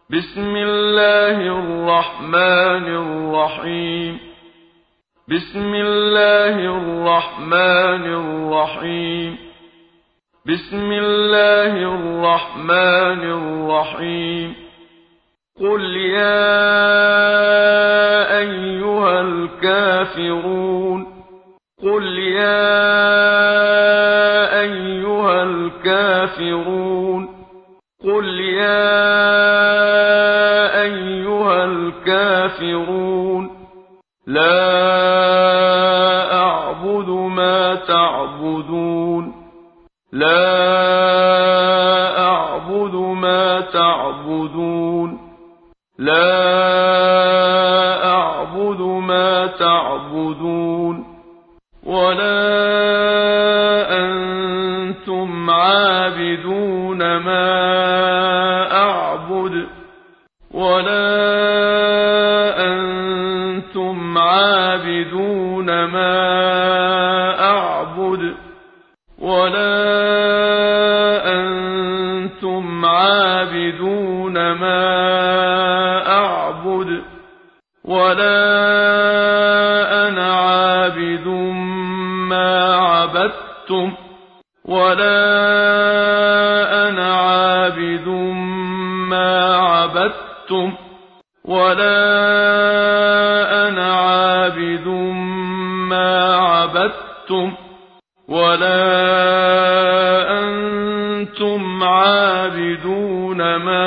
بسم الله الرحمن الرحيم بسم الله الرحمن الرحيم بسم الله الرحمن الرحيم قل يا أيها الكافرون قل يا أيها الكافرون قل يا أيها الكافرون لا أعبد ما تعبدون لا أعبد ما تعبدون لا أعبد ما تعبدون ولا أنتم عابدون ما أعبد ولا أنتم عابدون ما أعبد ولا أنتم عابدون ما أعبد ولا أنا عابد ما عبدتم ولا أنا عابد ما عبدتم ولا أنا عابد ما عبدتم ولا أنتم عابدون ما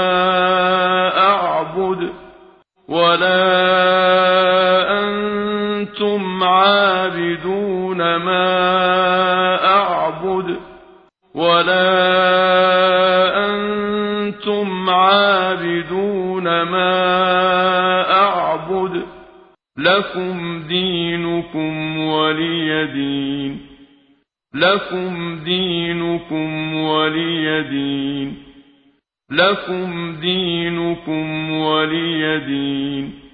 أعبد ولا أنتم عابدون ما أعبد ولا أنتم عابدون ما أعبد لكم دينكم ولي دين لكم دينكم ولي دين لكم دينكم ولي دين